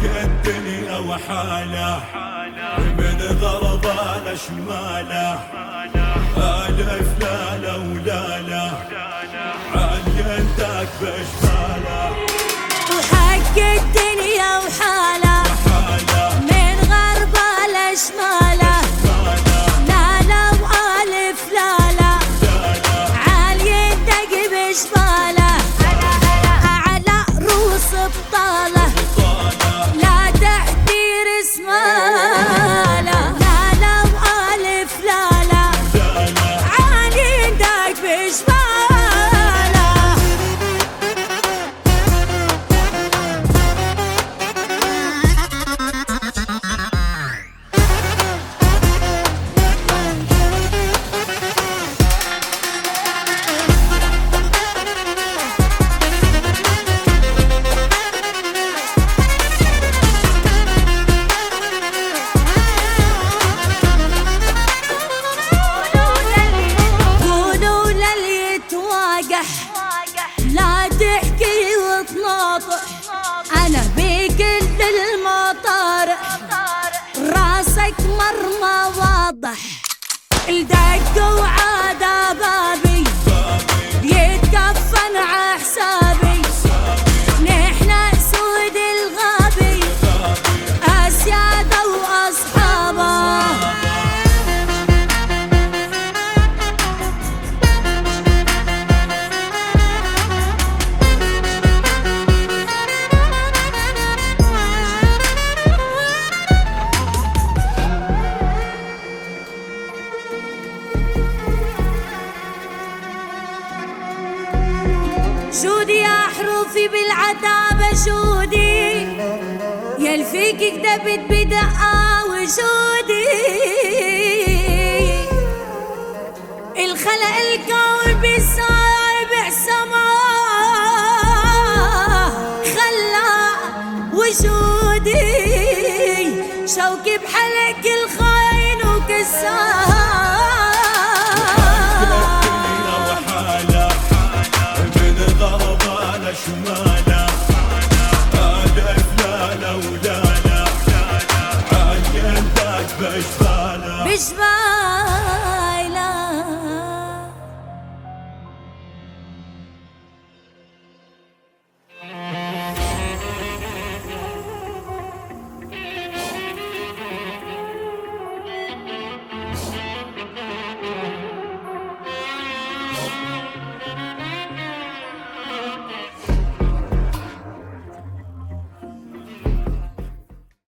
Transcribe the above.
الدنيا وحاله من غربه لشماله، ألف لاله ولاله عينتك بشماله. وحق الدنيا وحاله من غربه لشماله، لاله وألف لاله عينتك بشماله. أعلى روس بطاله لا تحتير اسماله، لاله وألف لاله عينتك بشماله. لا تحكي وتناطح، أنا بكل المطارح راسك مرمى واضح. الدق وعاد بابي يتكفن ع حسابي، نحنا سود الغابي أسيادة وأصحابه. شودي يا حروفي بالعتابة شودي، يلفيك كدبت بدقة وشودي. الخلق الكون بسابع سماه خلاق وشودي، شوكي بحلق الخاين وكساه. شمال